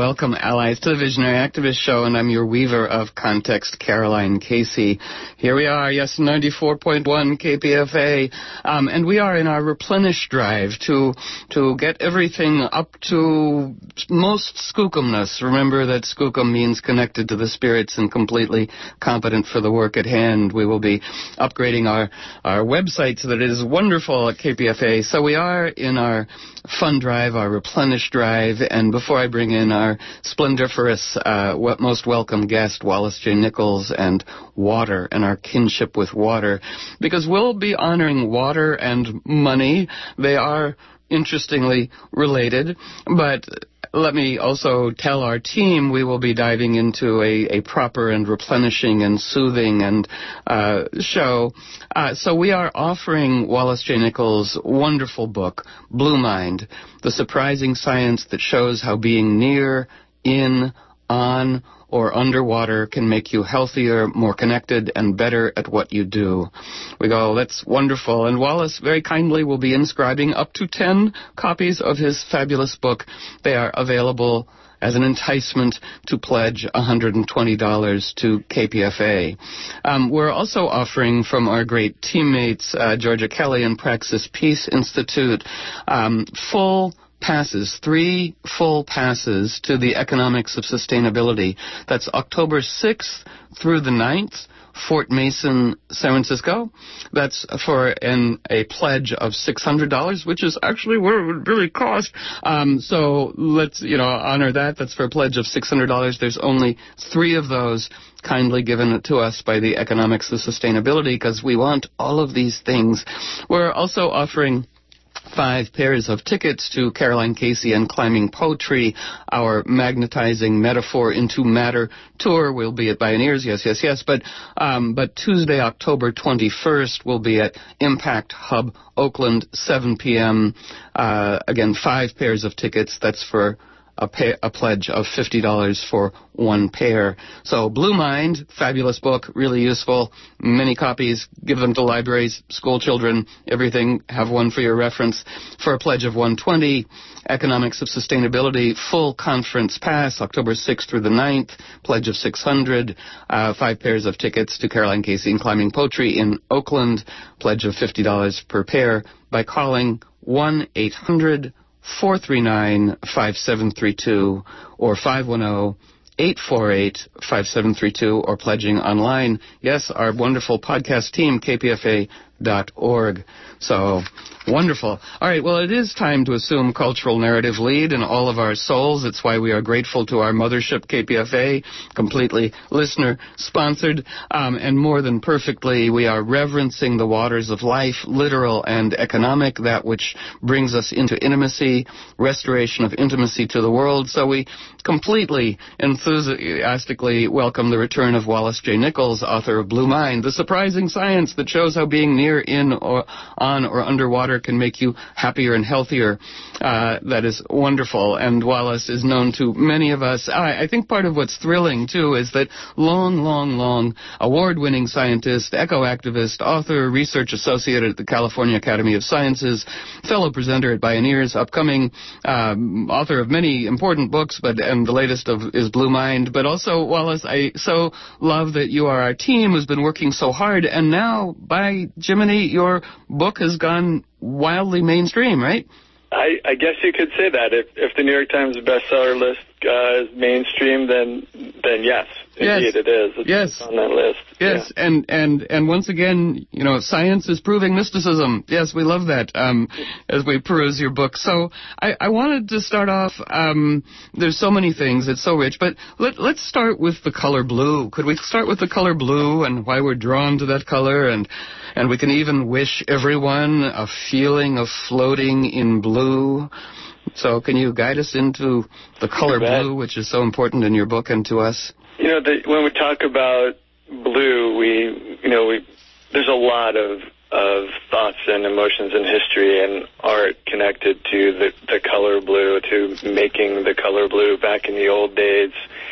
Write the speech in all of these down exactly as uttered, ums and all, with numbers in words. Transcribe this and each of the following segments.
welcome, allies, to the Visionary Activist Show, and I'm your weaver of context, Caroline Casey. Here we are, yes, ninety-four point one K P F A, um, and we are in our replenish drive to to get everything up to most skookumness. Remember that skookum means connected to the spirits and completely competent for the work at hand. We will be upgrading our, our website so that it is wonderful at K P F A. So we are in our fun drive, our replenish drive, and before I bring in our splendiferous, uh, most welcome guest, Wallace J. Nichols, and water, and our kinship with water, because we'll be honoring water and money. They are interestingly related, but let me also tell our team we will be diving into a, a proper and replenishing and soothing and uh, show. Uh, so we are offering Wallace J. Nichols' wonderful book, Blue Mind, The Surprising Science That Shows How Being Near, In, On, or underwater can make you healthier, more connected, and better at what you do. We go, that's wonderful. And Wallace very kindly will be inscribing up to ten copies of his fabulous book. They are available as an enticement to pledge one hundred twenty dollars to K P F A. Um, we're also offering from our great teammates, uh, Georgia Kelly and Praxis Peace Institute, um, full passes, three full passes to the Economics of Sustainability. That's October sixth through the ninth, Fort Mason, San Francisco. That's for an, a pledge of six hundred dollars, which is actually what it would really cost. Um, so let's, you know, honor that. That's for a pledge of six hundred dollars. There's only three of those kindly given to us by the Economics of Sustainability because we want all of these things. We're also offering five pairs of tickets to Caroline Casey and Climbing Poetry, our magnetizing metaphor into matter tour. We'll be at Bioneers, yes, yes, yes. But um, but Tuesday, October twenty-first, we'll be at Impact Hub, Oakland, seven p.m. Uh, again, five pairs of tickets. That's for a, pay, a pledge of fifty dollars for one pair. So Blue Mind, fabulous book, really useful. Many copies. Give them to libraries, school children, everything. Have one for your reference. For a pledge of one hundred twenty dollars, Economics of Sustainability, full conference pass, October sixth through the ninth, pledge of six hundred dollars. Uh, five pairs of tickets to Caroline Casey and Climbing Poetry in Oakland, pledge of fifty dollars per pair by calling one eight hundred four three nine five seven three two or five one zero eight four eight five seven three two or pledging online. Yes, our wonderful podcast team, K P F A dot org. So, wonderful. All right, well, it is time to assume cultural narrative lead in all of our souls. It's why we are grateful to our mothership, K P F A, completely listener-sponsored, um, and more than perfectly, we are reverencing the waters of life, literal and economic, that which brings us into intimacy, restoration of intimacy to the world. So we completely, enthusiastically welcome the return of Wallace J. Nichols, author of Blue Mind, The Surprising Science That Shows How Being Near, In, or On, or Underwater can make you happier and healthier. Uh, that is wonderful. And Wallace is known to many of us. I, I think part of what's thrilling, too, is that long, long, long award-winning scientist, eco-activist, author, research associate at the California Academy of Sciences, fellow presenter at Bioneers, upcoming um, author of many important books, but and the latest of is Blue Mind. But also, Wallace, I so love that you are our team who's been working so hard, and now, by Jiminy, your book has gone wildly mainstream, right? I, I guess you could say that. If, if the New York Times bestseller list uh, is mainstream, then then yes, indeed yes. it is. It's, yes. it's on that list. Yes, yeah. and, and, and once again, you know, science is proving mysticism. Yes, we love that um, as we peruse your book. So I, I wanted to start off, um, there's so many things, it's so rich, but let, let's start with the color blue. Could we start with the color blue and why we're drawn to that color? And, and we can even wish everyone a feeling of floating in blue. So can you guide us into the color blue, which is so important in your book and to us? You know, the, when we talk about blue, we, you know, we, there's a lot of, of thoughts and emotions and history and art connected to the, the color blue, to making the color blue back in the old days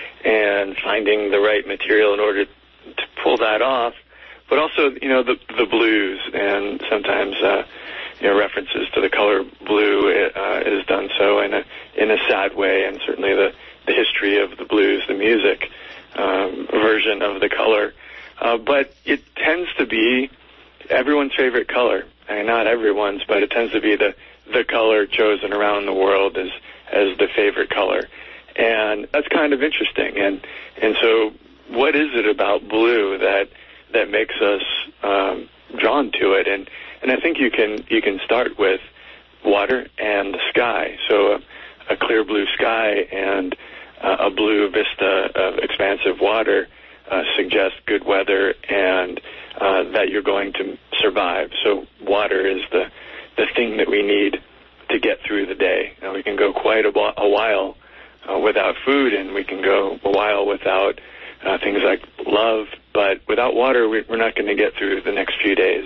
and finding the right material in order to pull that off. But also, you know, the, the blues, and sometimes, uh, you know, references to the color blue uh, is done so in a in a sad way, and certainly the, the history poetry of the blues, the music um, version of the color. Uh, but it tends to be everyone's favorite color. I mean, not everyone's, but it tends to be the, the color chosen around the world as, as the favorite color. And that's kind of interesting. And, and so what is it about blue that, that makes us um, drawn to it? And, and I think you can, you can start with water and the sky. So a, a clear blue sky and uh, a blue vista of expansive water uh, suggests good weather and uh, that you're going to survive. So water is the, the thing that we need to get through the day. Now, we can go quite a, a while uh, without food, and we can go a while without uh, things like love, but without water, we, we're not going to get through the next few days.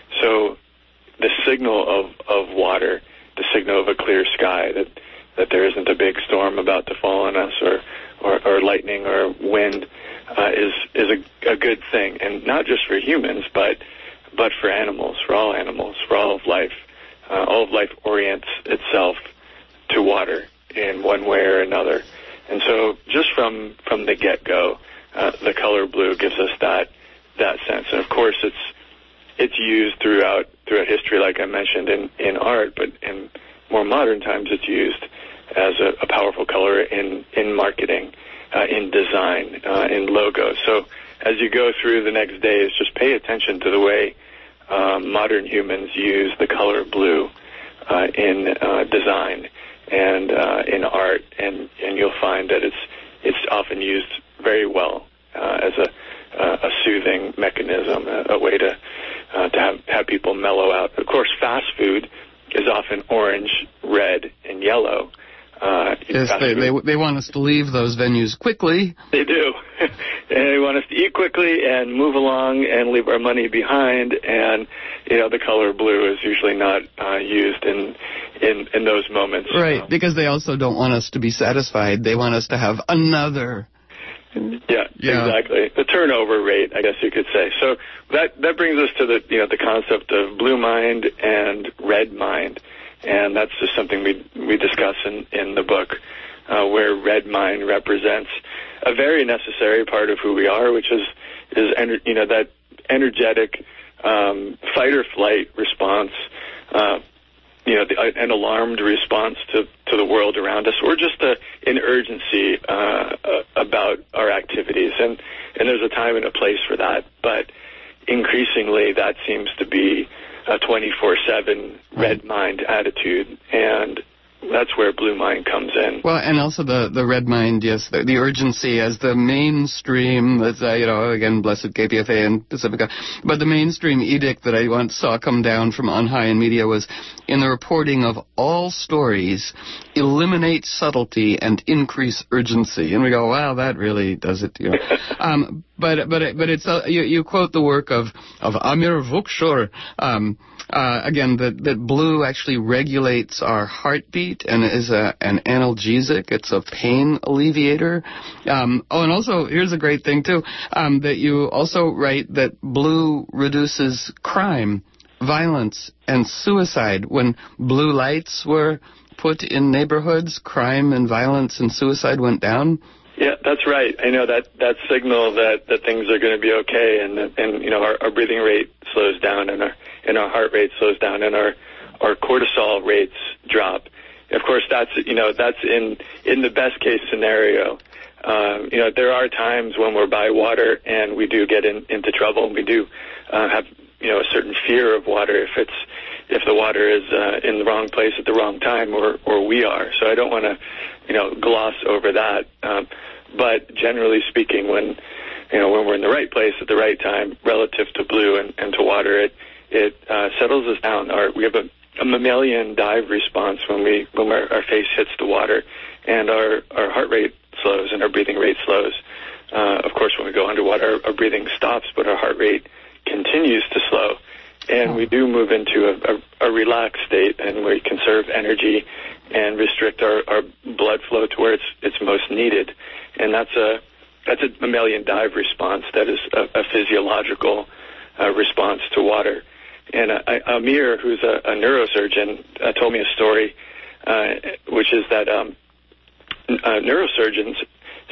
So the signal of, of water, the signal of a clear sky, that, that there isn't a big storm about to fall on us, or, or, or lightning or wind, uh, is, is a, a good thing. And not just for humans, but, but for animals, for all animals, for all of life. Uh, all of life orients itself to water in one way or another. And so just from, from the get-go, uh, the color blue gives us that, that sense. And of course, it's, it's used throughout, throughout history, like I mentioned, in, in art, but in more modern times, it's used as a, a powerful color in, in marketing, uh, in design, uh, in logos. So as you go through the next days, just pay attention to the way um, modern humans use the color blue uh, in uh, design and uh, in art, and, and you'll find that it's it's often used very well uh, as a, uh, a soothing mechanism, a, a way to uh, to have, have people mellow out. Of course, fast food is often orange, red, and yellow. Uh, yes, they, they they want us to leave those venues quickly. They do. And they want us to eat quickly and move along and leave our money behind. And, you know, the color blue is usually not uh, used in, in in those moments. Right, because they also don't want us to be satisfied. They want us to have another. Yeah, yeah, exactly. The turnover rate, I guess you could say. So that that brings us to the you know the concept of blue mind and red mind. And that's just something we we discuss in, in the book, uh, where red mind represents a very necessary part of who we are, which is is ener- you know that energetic um, fight or flight response, uh, you know, the, an alarmed response to, to the world around us, or just a, an urgency uh, about our activities. And and there's a time and a place for that, but increasingly that seems to be a twenty-four seven red mind attitude, and that's where blue mind comes in. Well, and also the, the red mind, yes, the, the urgency as the mainstream, that's, uh, you know, again, blessed K P F A and Pacifica, but the mainstream edict that I once saw come down from on high in media was, in the reporting of all stories, eliminate subtlety and increase urgency. And we go, wow, that really does it, you know. um, but but but it's uh, you, you quote the work of, of Amir Vukshur, um, Uh, again, that, that blue actually regulates our heartbeat and is a, an analgesic. It's a pain alleviator. Um, oh, and also, here's a great thing, too, um, that you also write that blue reduces crime, violence, and suicide. When blue lights were put in neighborhoods, crime and violence and suicide went down. Yeah, that's right. I know that that signal that, that things are going to be okay, and and you know our, our breathing rate slows down, and our and our heart rate slows down, and our our cortisol rates drop. Of course, that's you know that's in in the best case scenario. Um, you know, there are times when we're by water and we do get in, into trouble, and we do uh, have you know a certain fear of water if it's if the water is uh, in the wrong place at the wrong time, or or we are. So I don't want to you know gloss over that. Um, But generally speaking, when you know when we're in the right place at the right time, relative to blue and, and to water, it it uh, settles us down. Our, we have a, a mammalian dive response when we when our, our face hits the water, and our, our heart rate slows and our breathing rate slows. Uh, of course, when we go underwater, our, our breathing stops, but our heart rate continues to slow, and we do move into a, a, a relaxed state, and we conserve energy and restrict our, our blood flow to where it's it's most needed. And that's a that's a mammalian dive response that is a, a physiological uh, response to water. And uh, Amir, who's a, a neurosurgeon, uh, told me a story, uh, which is that um, uh, neurosurgeons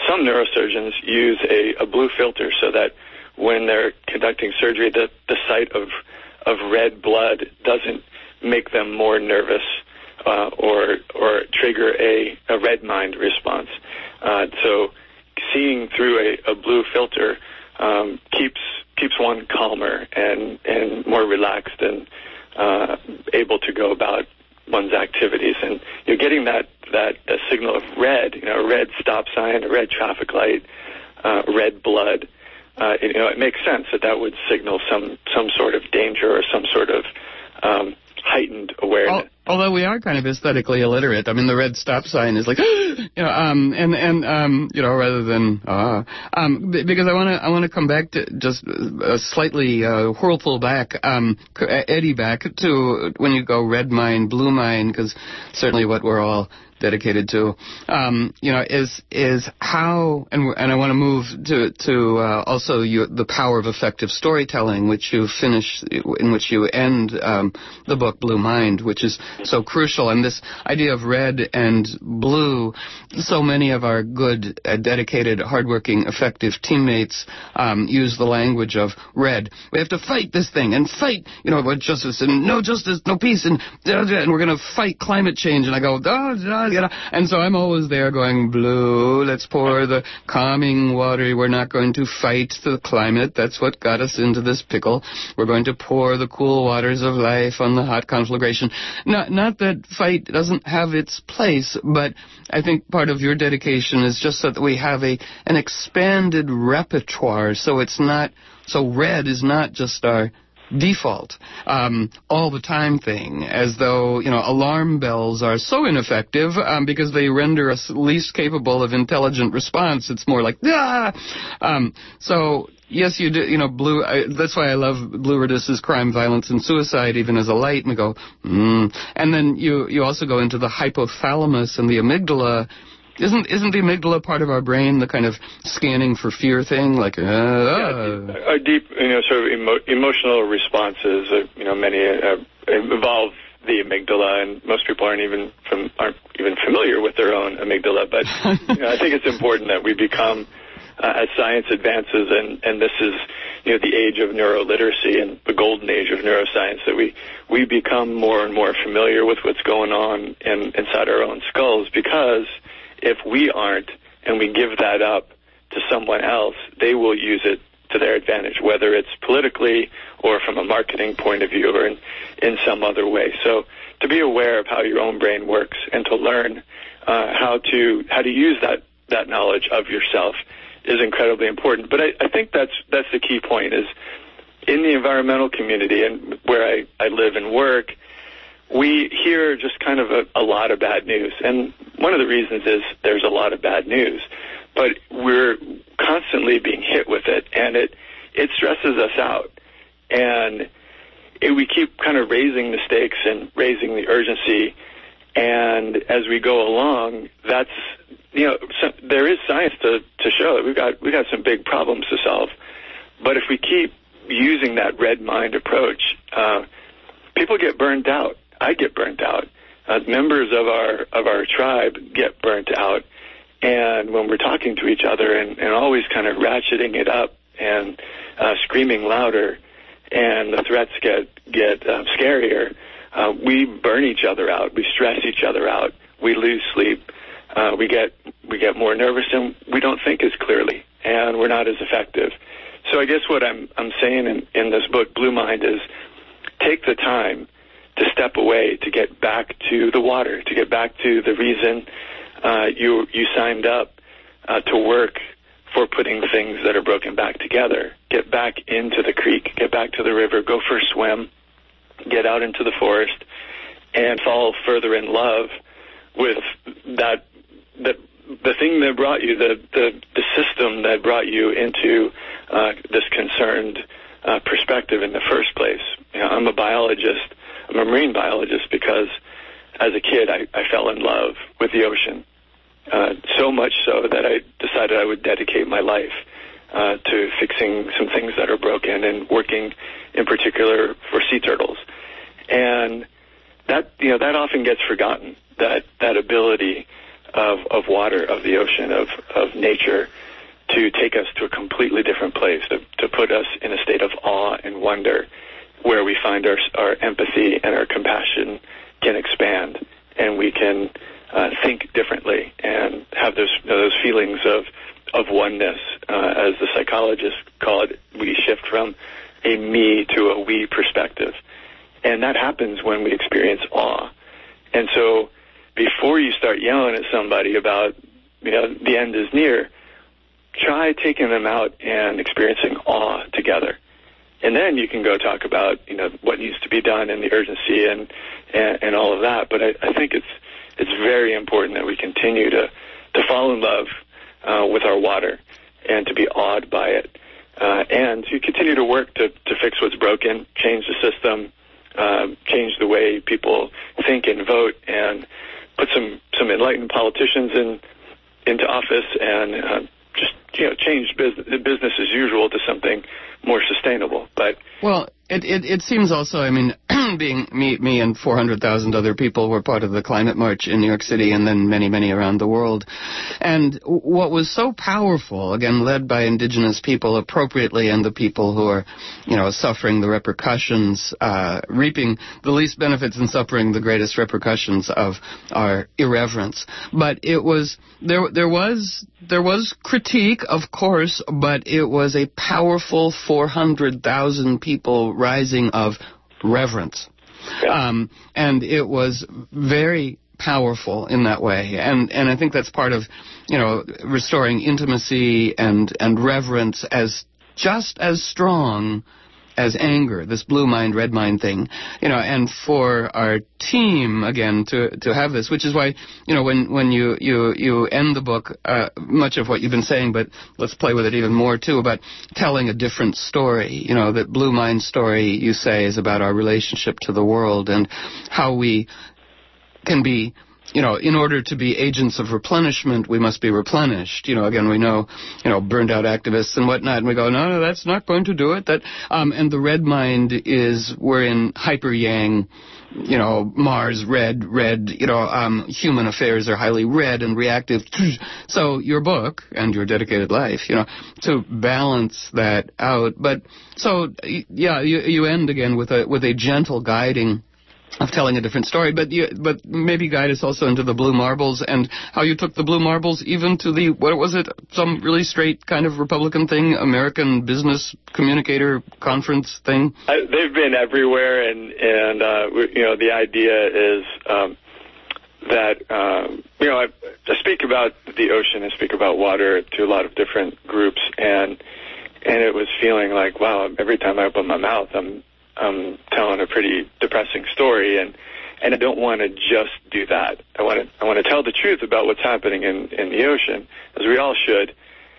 some neurosurgeons use a, a blue filter so that when they're conducting surgery, the, the sight of of red blood doesn't make them more nervous uh, or or trigger a, a red mind response. Uh, so seeing through a, a blue filter um, keeps keeps one calmer and, and more relaxed and uh, able to go about one's activities. And you're getting that that uh, signal of red, you know, a red stop sign, a red traffic light, uh, red blood. Uh, you know, it makes sense that that would signal some some sort of danger or some sort of um, heightened awareness. Although we are kind of aesthetically illiterate. I mean, the red stop sign is like, you know, um, and and um, you know, rather than uh, um, because I want to I want to come back to just a slightly uh, whirlpool back, um, Eddie, back to when you go red mind, blue mind, because certainly what we're all dedicated to, um, you know, is is how, and and I want to move to to uh, also you, the power of effective storytelling, which you finish, in which you end um, the book Blue Mind, which is so crucial. And this idea of red and blue, so many of our good, uh, dedicated, hardworking, effective teammates um, use the language of red. We have to fight this thing and fight, you know, about justice and no justice, no peace, and and we're going to fight climate change. And I go, oh, and so I'm always there going, blue, let's pour the calming water. We're not going to fight the climate. That's what got us into this pickle. We're going to pour the cool waters of life on the hot conflagration. Not, not that fight doesn't have its place, but I think part of your dedication is just so that we have a an expanded repertoire, so it's not, so red is not just our default, um, all the time thing, as though, you know, alarm bells are so ineffective um, because they render us least capable of intelligent response. It's more like, ah! Um, so, yes, you do, you know, blue, I, that's why I love Blue reduces crime, violence, and suicide even as a light, and we go, mm. And then you, you also go into the hypothalamus and the amygdala. Isn't isn't the amygdala part of our brain, the kind of scanning for fear thing? Like, uh, yeah, our deep, you know, sort of emo- emotional responses, uh, you know, many uh, involve the amygdala, and most people aren't even from, aren't even familiar with their own amygdala. But you know, I think it's important that we become, uh, as science advances, and, and this is, you know, the age of neuroliteracy and the golden age of neuroscience, that we we become more and more familiar with what's going on in, inside our own skulls, because if we aren't, and we give that up to someone else, they will use it to their advantage, whether it's politically or from a marketing point of view or in, in some other way. So to be aware of how your own brain works and to learn uh, how to how to use that, that knowledge of yourself is incredibly important. But I, I think that's that's the key point, is in the environmental community and where I, I live and work, we hear just kind of a, a lot of bad news. And one of the reasons is there's a lot of bad news. But we're constantly being hit with it, and it, it stresses us out. And it, we keep kind of raising the stakes and raising the urgency. And as we go along, that's, you know, so, there is science to, to show that we've got, we've got some big problems to solve. But if we keep using that red mind approach, uh, people get burned out. I get burnt out. Uh, members of our of our tribe get burnt out, and when we're talking to each other and, and always kind of ratcheting it up and uh, screaming louder, and the threats get get uh, scarier, uh, we burn each other out. We stress each other out. We lose sleep. Uh, we get we get more nervous, and we don't think as clearly, and we're not as effective. So I guess what I'm I'm saying in, in this book, Blue Mind, is take the time to step away, to get back to the water, to get back to the reason uh, you you signed up uh, to work for putting things that are broken back together. Get back into the creek, get back to the river, go for a swim, get out into the forest, and fall further in love with that that the thing that brought you, the the, the system that brought you into uh, this concerned uh, perspective in the first place. You know, I'm a biologist. I'm a marine biologist because as a kid I, I fell in love with the ocean, uh, so much so that I decided I would dedicate my life uh, to fixing some things that are broken and working in particular for sea turtles. And that, you know, that often gets forgotten, that, that ability of, of water, of the ocean, of, of nature, to take us to a completely different place, to, to put us in a state of awe and wonder, where we find our, our empathy and our compassion can expand, and we can uh, think differently and have those those feelings of of oneness, uh, as the psychologists call it. We shift from a me to a we perspective, and that happens when we experience awe. And so, before you start yelling at somebody about, you know, the end is near, try taking them out and experiencing awe together. And then you can go talk about, you know, what needs to be done and the urgency and and, and all of that. But I, I think it's it's very important that we continue to, to fall in love uh, with our water and to be awed by it. Uh, and to continue to work to, to fix what's broken, change the system, uh, change the way people think and vote, and put some, some enlightened politicians in into office, and uh, just, you know, change business, business as usual to something more sustainable. But well, it, it it seems also, I mean, being me me and four hundred thousand other people were part of the climate march in New York City, and then many many around the world. And what was so powerful, again led by indigenous people appropriately, and the people who are, you know, suffering the repercussions, uh, reaping the least benefits and suffering the greatest repercussions of our irreverence. But it was there there was there was critique, of course, but it was a powerful four hundred thousand people rising of reverence. Um, and it was very powerful in that way. And and I think that's part of, you know, restoring intimacy and, and reverence as just as strong as anger, this blue mind, red mind thing, you know, and for our team, again, to to have this, which is why, you know, when, when you, you, you end the book, uh, much of what you've been saying, but let's play with it even more, too, about telling a different story. You know, that blue mind story, you say, is about our relationship to the world and how we can be, you know, in order to be agents of replenishment, we must be replenished. You know, again, we know, you know, burned out activists and whatnot, and we go, no, no, that's not going to do it. That, um, and the red mind is, we're in hyper yang, you know, Mars, red, red, you know, um, human affairs are highly red and reactive. So your book and your dedicated life, you know, to balance that out. But so, yeah, you, you end again with a, with a gentle guiding of telling a different story, but you, but maybe guide us also into the blue marbles and how you took the blue marbles even to the, what was it, some really straight kind of Republican thing, American Business Communicator Conference thing? I, they've been everywhere, and, and uh, you know, the idea is um, that, um, you know, I, I speak about the ocean and speak about water to a lot of different groups, and and it was feeling like, wow, every time I open my mouth, I'm I'm telling a pretty depressing story, and, and I don't want to just do that. I want to I want to tell the truth about what's happening in, in the ocean, as we all should,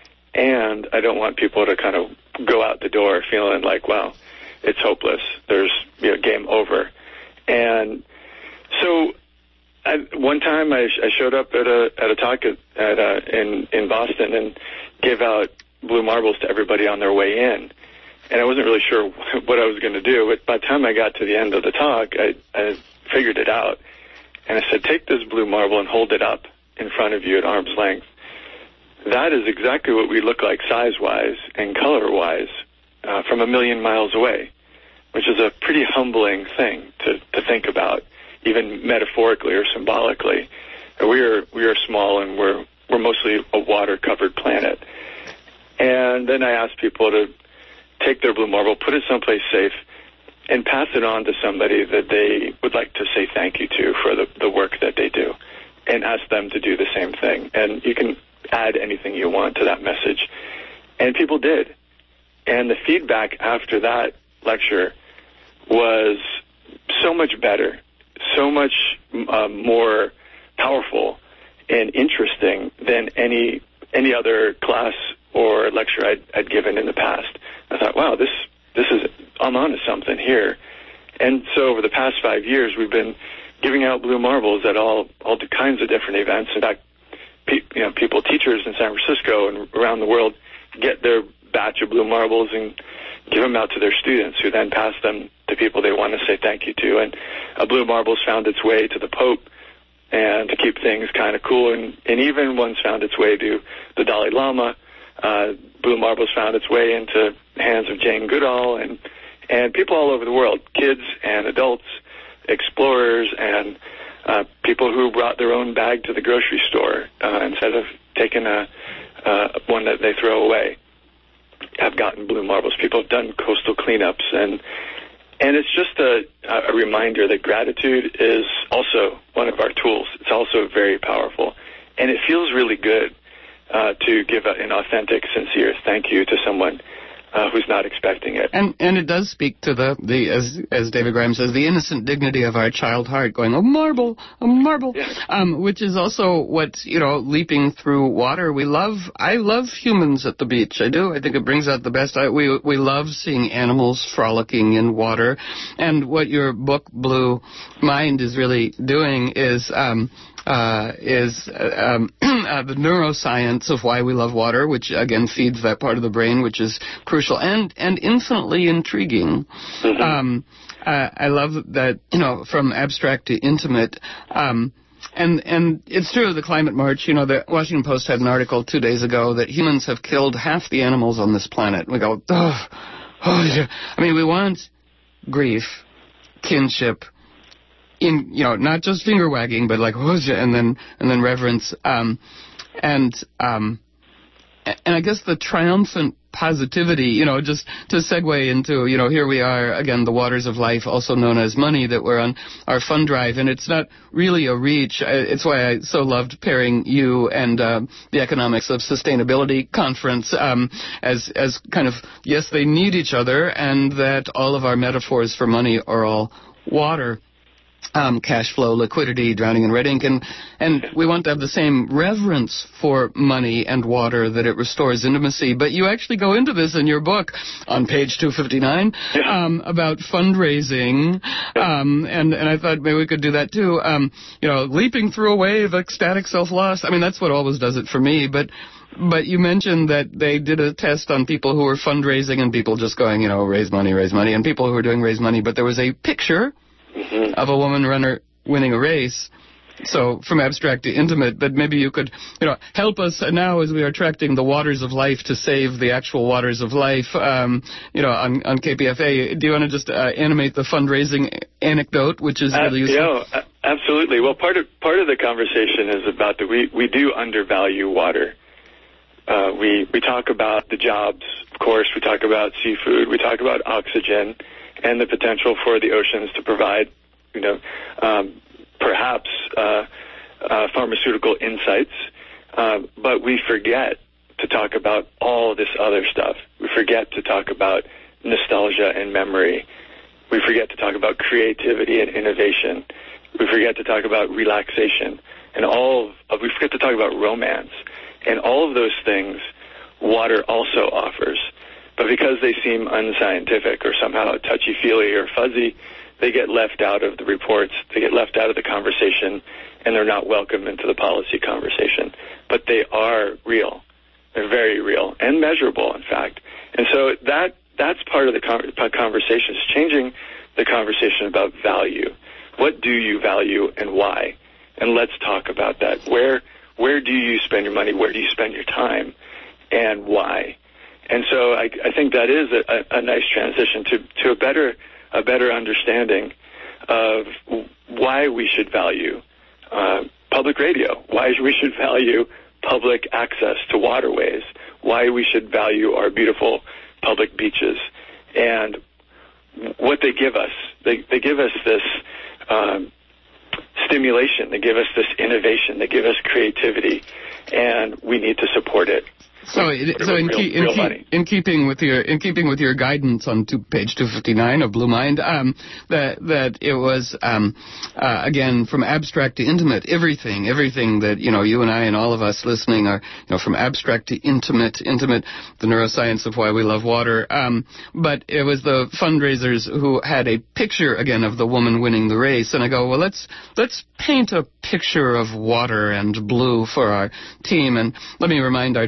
and I don't want people to kind of go out the door feeling like, wow, it's hopeless. There's, you know, game over. And so I, one time I, I showed up at a at a talk at, at uh, in in Boston and gave out blue marbles to everybody on their way in. And I wasn't really sure what I was going to do, but by the time I got to the end of the talk, I, I figured it out. And I said, take this blue marble and hold it up in front of you at arm's length. That is exactly what we look like size-wise and color-wise uh, from a million miles away, which is a pretty humbling thing to, to think about, even metaphorically or symbolically. We are we are small, and we're we're mostly a water-covered planet. And then I asked people to take their blue marble, put it someplace safe, and pass it on to somebody that they would like to say thank you to for the, the work that they do, and ask them to do the same thing. And you can add anything you want to that message. And people did. And the feedback after that lecture was so much better, so much uh, more powerful and interesting than any any other class or lecture I'd, I'd given in the past. I thought, wow, this this is, I'm onto something here. And so over the past five years, we've been giving out blue marbles at all all kinds of different events. In fact, pe- you know, people, teachers in San Francisco and around the world get their batch of blue marbles and give them out to their students, who then pass them to people they want to say thank you to. And a blue marble's found its way to the Pope and to keep things kind of cool. And, and even one's found its way to the Dalai Lama. Uh, blue marbles found its way into the hands of Jane Goodall and, and people all over the world, kids and adults, explorers, and uh, people who brought their own bag to the grocery store uh, instead of taking a uh, one that they throw away, have gotten blue marbles. People have done coastal cleanups, and and it's just a, a reminder that gratitude is also one of our tools. It's also very powerful, and it feels really good uh, to give a, an authentic, sincere thank you to someone Uh, who's not expecting it. And and it does speak to the, the as as David Graham says, the innocent dignity of our child heart going, a marble, a marble, yeah. um, which is also what, you know, leaping through water. We love, I love humans at the beach. I do. I think it brings out the best. I, we, we love seeing animals frolicking in water. And what your book, Blue Mind, is really doing is... Um, Uh, is uh, um, uh, the neuroscience of why we love water, which again feeds that part of the brain, which is crucial and and infinitely intriguing. Mm-hmm. Um, uh, I love that, you know, from abstract to intimate. Um, And and it's true, the Climate March, you know, the Washington Post had an article two days ago that humans have killed half the animals on this planet. We go, oh, oh yeah. I mean, we want grief, kinship, in, you know, not just finger wagging, but like, oh, and then and then reverence, um, and um, and I guess the triumphant positivity, you know, just to segue into, you know, here we are again, the waters of life, also known as money, that we're on our fund drive, and it's not really a reach. It's why I so loved pairing you and uh, the Economics of Sustainability conference um, as as kind of, yes, they need each other, and that all of our metaphors for money are all water. Um, cash flow, liquidity, drowning in red ink, and, and we want to have the same reverence for money and water, that it restores intimacy. But you actually go into this in your book on page two fifty-nine um, about fundraising, um, and, and I thought maybe we could do that too. Um, you know, leaping through a wave, ecstatic self-loss. I mean, that's what always does it for me, but... But you mentioned that they did a test on people who were fundraising and people just going, you know, raise money, raise money, and people who were doing raise money, but there was a picture Mm-hmm. of a woman runner winning a race. So from abstract to intimate, but maybe you could, you know, help us now as we are tracking the waters of life to save the actual waters of life, um, you know, on, on K P F A. Do you want to just uh, animate the fundraising anecdote, which is really uh, useful? Yeah, absolutely. Well, part of part of the conversation is about that we, we do undervalue water. Uh, we, we talk about the jobs, of course. We talk about seafood. We talk about oxygen and the potential for the oceans to provide, you know, um, perhaps uh, uh, pharmaceutical insights. Uh, but we forget to talk about all this other stuff. We forget to talk about nostalgia and memory. We forget to talk about creativity and innovation. We forget to talk about relaxation. And all of, we forget to talk about romance. And all of those things water also offers. But because they seem unscientific or somehow touchy-feely or fuzzy, they get left out of the reports, they get left out of the conversation, and they're not welcome into the policy conversation. But they are real. They're very real and measurable, in fact. And so that that's part of the conversation, is changing the conversation about value. What do you value and why? And let's talk about that. Where where do you spend your money? Where do you spend your time? And why? And so I, I think that is a, a nice transition to, to a better a better understanding of why we should value uh, public radio, why we should value public access to waterways, why we should value our beautiful public beaches, and what they give us. They, they give us this um, stimulation. They give us this innovation. They give us creativity, and we need to support it. So, so in, real, key, in, key, in keeping with your in keeping with your guidance on two, page two fifty-nine of Blue Mind, um, that that it was um, uh, again from abstract to intimate. Everything, everything that you know, you and I and all of us listening are, you know, from abstract to intimate. Intimate, the neuroscience of why we love water. Um, but it was the fundraisers who had a picture again of the woman winning the race, and I go, well, let's let's paint a picture of water and blue for our team, and let me remind our team that.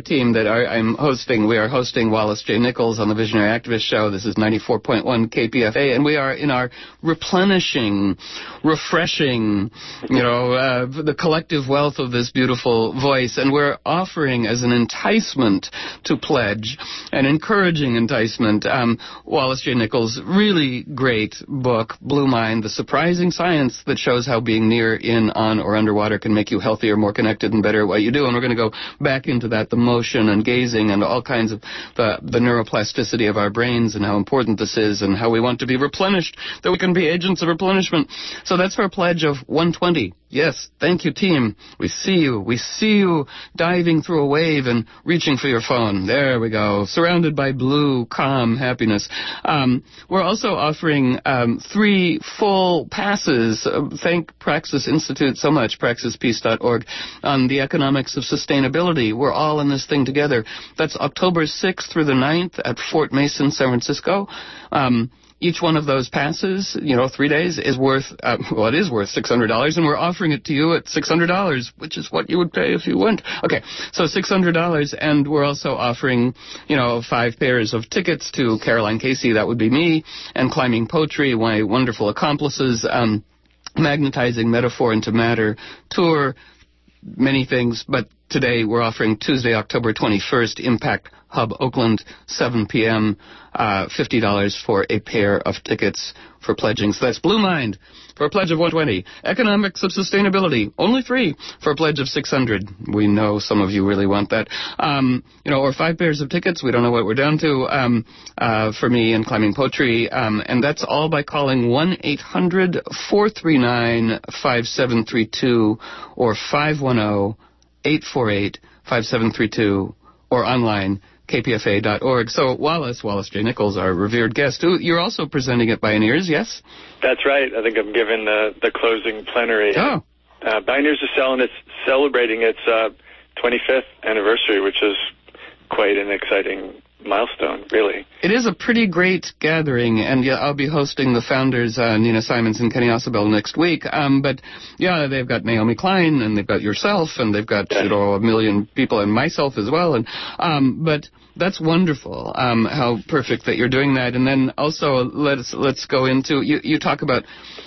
that I, I'm hosting, we are hosting Wallace J. Nichols on the Visionary Activist Show. This is ninety-four point one K P F A, and we are in our replenishing, refreshing, you know, uh, the collective wealth of this beautiful voice, and we're offering as an enticement to pledge, an encouraging enticement, um, Wallace J. Nichols' really great book, Blue Mind, The Surprising Science That Shows How Being Near, In, On, or Underwater can make you healthier, more connected, and better at what you do. And we're going to go back into that, the motion and gazing and all kinds of the, the neuroplasticity of our brains and how important this is and how we want to be replenished, that we can be agents of replenishment. So that's our pledge of one twenty. Yes, thank you, team. We see you. We see you diving through a wave and reaching for your phone. There we go. Surrounded by blue, calm happiness. Um, we're also offering um, three full passes. Uh, thank Praxis Institute so much, praxis peace dot org, on the economics of sustainability. We're all in this thing together. That's October sixth through the ninth at Fort Mason, San Francisco. Um, Each one of those passes, you know, three days, is worth, uh, well, it is worth six hundred dollars, and we're offering it to you at six hundred dollars, which is what you would pay if you went. Okay, so six hundred dollars, and we're also offering, you know, five pairs of tickets to Caroline Casey, that would be me, and Climbing Poetry, my wonderful accomplices, um, Magnetizing Metaphor into Matter tour, many things, but today we're offering Tuesday, October twenty-first, Impact Hub Oakland, seven p.m., uh, fifty dollars for a pair of tickets for pledging. So that's Blue Mind for a pledge of one twenty. Economics of Sustainability, only three for a pledge of six hundred. We know some of you really want that. Um, you know, or five pairs of tickets. We don't know what we're down to um, uh, for me and Climbing Poetry. Um, and that's all by calling one eight hundred four three nine five seven three two or five one zero eight four eight five seven three two or online, K P F A dot org. So Wallace, Wallace J. Nichols, our revered guest, who you're also presenting at Bioneers, yes? That's right. I think I'm giving the, the closing plenary. Oh. Uh, Bioneers is selling, it's celebrating its uh, twenty-fifth anniversary, which is quite an exciting milestone, really. It is a pretty great gathering, and yeah, I'll be hosting the founders, uh, Nina Simons and Kenny Osabel, next week. Um, but yeah, they've got Naomi Klein, and they've got yourself, and they've got you know a million people, and myself as well. And um, but that's wonderful. Um, how perfect that you're doing that. And then also let's let's go into you. You talk about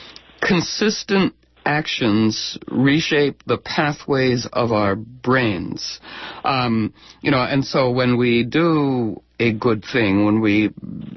consistent actions reshape the pathways of our brains. Um, you know, and so when we do a good thing, when we,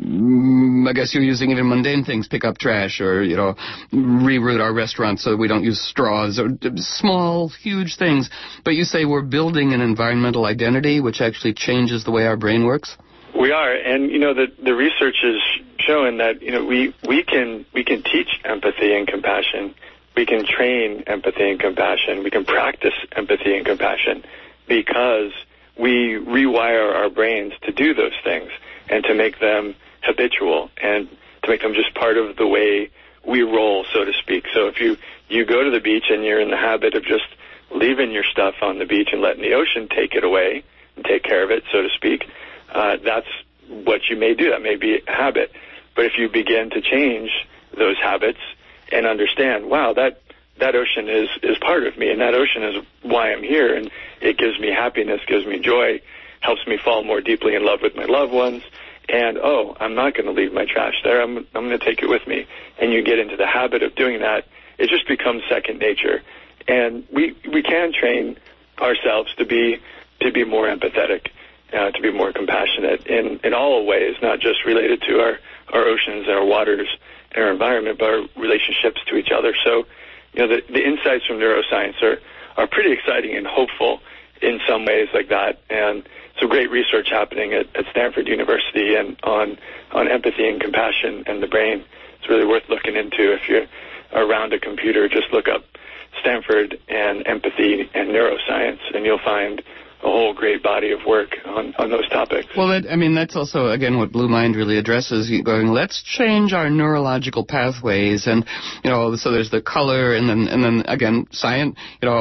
I guess you're using even mundane things, pick up trash or, you know, reroute our restaurants so we don't use straws, or small, huge things. But you say we're building an environmental identity which actually changes the way our brain works? We are, and, you know, the, the research is showing that, you know, we, we can we can teach empathy and compassion. We can train empathy and compassion. We can practice empathy and compassion because we rewire our brains to do those things and to make them habitual and to make them just part of the way we roll, so to speak. So if you, you go to the beach and you're in the habit of just leaving your stuff on the beach and letting the ocean take it away and take care of it, so to speak, uh, that's what you may do. That may be a habit. But if you begin to change those habits and understand, wow, that that ocean is, is part of me, and that ocean is why I'm here, and it gives me happiness, gives me joy, helps me fall more deeply in love with my loved ones, and, oh, I'm not going to leave my trash there, I'm, I'm going to take it with me. And you get into the habit of doing that, it just becomes second nature. And we we can train ourselves to be to be more empathetic, uh, to be more compassionate in, in all ways, not just related to our, our oceans and our waters and our environment, but our relationships to each other. So, you know, the, the insights from neuroscience are, are pretty exciting and hopeful in some ways like that. And some great research happening at, at Stanford University and on, on empathy and compassion and the brain. It's really worth looking into. If you're around a computer, just look up Stanford and empathy and neuroscience, and you'll find a whole great body of work on, on those topics. Well, that, I mean, that's also, again, what Blue Mind really addresses, going, let's change our neurological pathways, and, you know, so there's the color, and then, and then again, science, you know,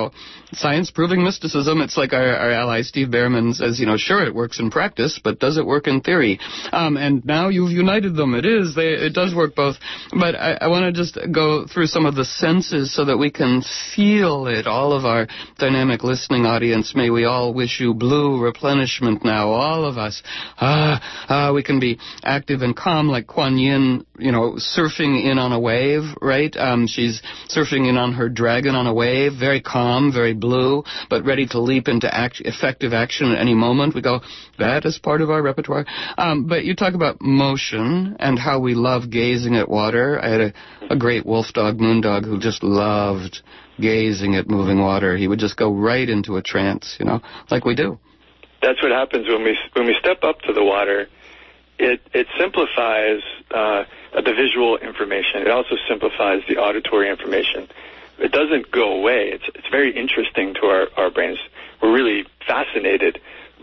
science proving mysticism. It's like our, our ally Steve Behrman says, you know, sure, it works in practice, but does it work in theory? Um, and now you've united them. It is. They, it does work both. But I, I want to just go through some of the senses so that we can feel it. All of our dynamic listening audience, may we all wish you blue replenishment now, all of us. Ah, ah, we can be active and calm like Kuan Yin, you know, surfing in on a wave, right? Um, she's surfing in on her dragon on a wave, very calm, very blue, but ready to leap into act- effective action at any moment. We go, that is part of our repertoire. Um, but you talk about motion and how we love gazing at water. I had a, a great wolf dog, Moondog, who just loved gazing at moving water. He would just go right into a trance, you know, like we do. That's what happens when we when we step up to the water. It it simplifies uh, the visual information. It also simplifies the auditory information. It doesn't go away. It's it's very interesting to our, our brains. We're really fascinated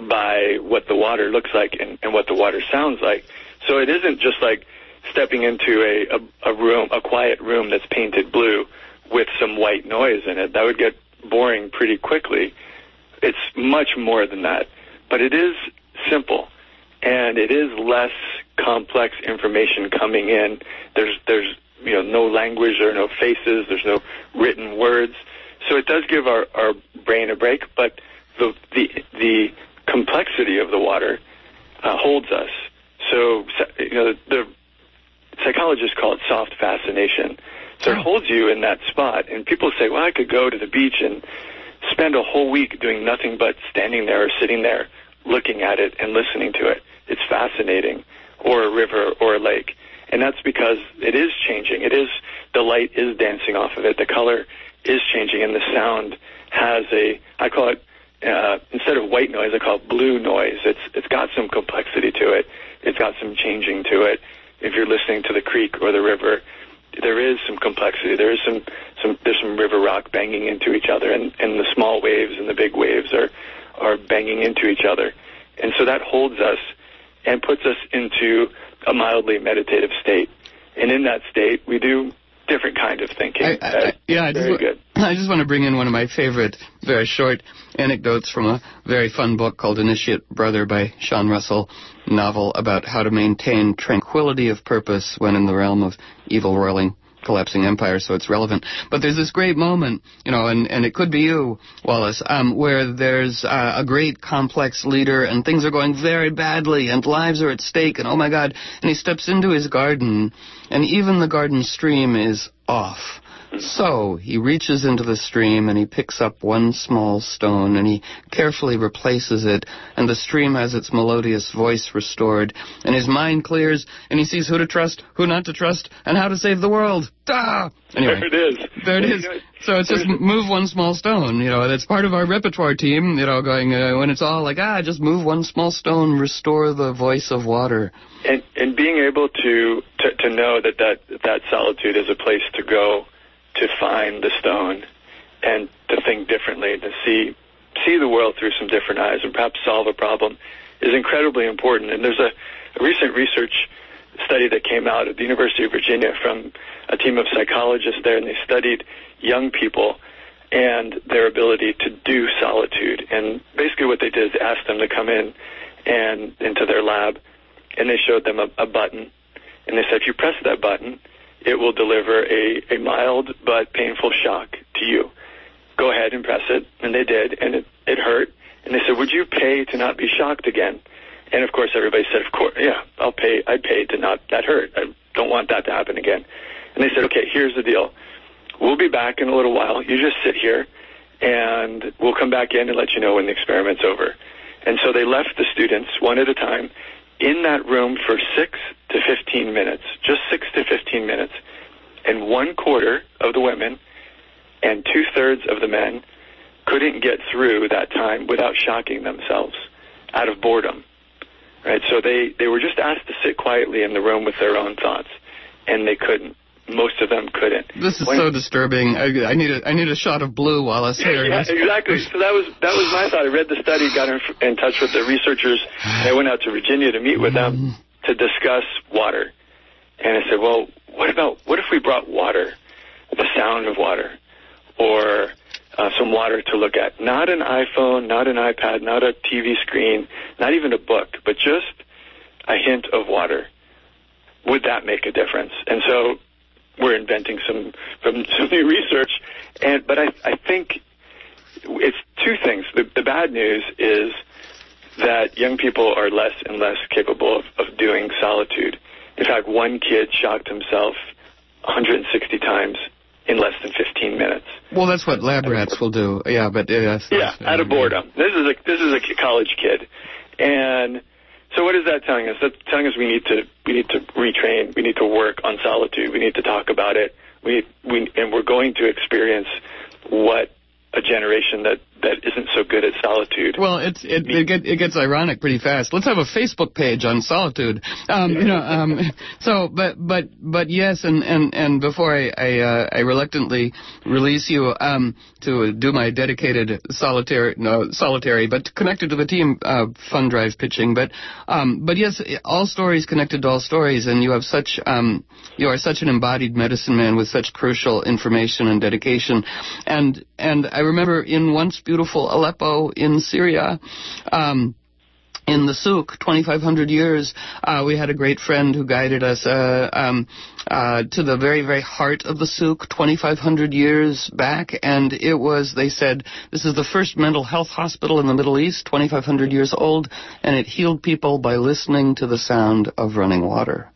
by what the water looks like and, and what the water sounds like. So it isn't just like stepping into a, a, a room, a quiet room that's painted blue with some white noise in it. That would get boring pretty quickly. It's much more than that. But it is simple, and it is less complex information coming in. There's, there's you know, no language, there are no faces, there's no written words. So it does give our, our brain a break, but the the, the complexity of the water uh, holds us. So, you know, the psychologists call it soft fascination. So it holds you in that spot. And people say, well, I could go to the beach and spend a whole week doing nothing but standing there or sitting there looking at it and listening to it. It's fascinating. Or a river or a lake. And that's because it is changing. It is, the light is dancing off of it. The color is changing, and the sound has a, I call it, uh, instead of white noise, I call it blue noise. It's It's got some complexity to it. It's got some changing to it. If you're listening to the creek or the river, there is some complexity. There is some, some there's some river rock banging into each other, and, and the small waves and the big waves are, are banging into each other. And so that holds us and puts us into a mildly meditative state. And in that state, we do different kind of thinking. I, I, I, yeah, I just, very good. I just want to bring in one of my favorite, very short anecdotes from a very fun book called Initiate Brother by Sean Russell, novel about how to maintain tranquility of purpose when in the realm of evil roiling, collapsing empire, so it's relevant. But there's this great moment, you know, and, and it could be you, Wallace, um, where there's uh, a great complex leader and things are going very badly and lives are at stake and oh my God, and he steps into his garden and even the garden stream is off. So he reaches into the stream and he picks up one small stone and he carefully replaces it, and the stream has its melodious voice restored, and his mind clears and he sees who to trust, who not to trust, and how to save the world. Ah! Anyway, there it is. There it is. So it's just move one small stone, you know, and it's part of our repertoire team, you know, going, uh, when it's all like, ah, just move one small stone, restore the voice of water. And, and being able to, to, to know that, that that solitude is a place to go to find the stone and to think differently, to see see the world through some different eyes and perhaps solve a problem is incredibly important. And there's a, a recent research study that came out at the University of Virginia from a team of psychologists there, and they studied young people and their ability to do solitude. And basically what they did is ask them to come in and into their lab, and they showed them a, a button, and they said, if you press that button, it will deliver a, a mild but painful shock to you. Go ahead and press it. And they did, and it, it hurt. And they said, would you pay to not be shocked again? And, of course, everybody said, of course, yeah, I'll pay. I'd pay to not that hurt. I don't want that to happen again. And they said, okay, here's the deal. We'll be back in a little while. You just sit here, and we'll come back in and let you know when the experiment's over. And so they left the students one at a time in that room for six to fifteen minutes, just six to fifteen minutes, and one quarter of the women and two-thirds of the men couldn't get through that time without shocking themselves out of boredom, right? So they, they were just asked to sit quietly in the room with their own thoughts, and they couldn't. Most of them couldn't. This is when, so disturbing. I, I need a I need a shot of blue, Wallace. Here. Yeah, exactly. So that was that was my thought. I read the study, got in, in touch with the researchers, and I went out to Virginia to meet with them to discuss water. And I said, well, what about what if we brought water, the sound of water, or uh, some water to look at. Not an iPhone, not an iPad, not a T V screen, not even a book, but just a hint of water. Would that make a difference? And so we're inventing some some, some new research, and but I, I think it's two things. The, the bad news is that young people are less and less capable of, of doing solitude. In fact, one kid shocked himself one hundred sixty times in less than fifteen minutes. Well, that's what lab rats will do. Yeah, but uh, yes, yeah, out of boredom. This is a this is a college kid, and so what is that telling us? That's telling us we need to we need to retrain. We need to work on solitude. We need to talk about it. We we and we're going to experience what a generation that, that isn't so good at solitude. Well, it's it it, get, it gets ironic pretty fast. Let's have a Facebook page on solitude. Um, you know, um, so but but but yes, and and, and before I I, uh, I reluctantly release you um, to do my dedicated solitary no solitary, but connected to the team uh, fund drive pitching. But um, but yes, all stories connected to all stories, and you have such um, you are such an embodied medicine man with such crucial information and dedication, and and I remember in once beautiful Aleppo in Syria, um, in the souk, twenty-five hundred years, uh, we had a great friend who guided us uh, um, uh, to the very, very heart of the souk, twenty-five hundred years back, and it was, they said, this is the first mental health hospital in the Middle East, twenty-five hundred years old, and it healed people by listening to the sound of running water.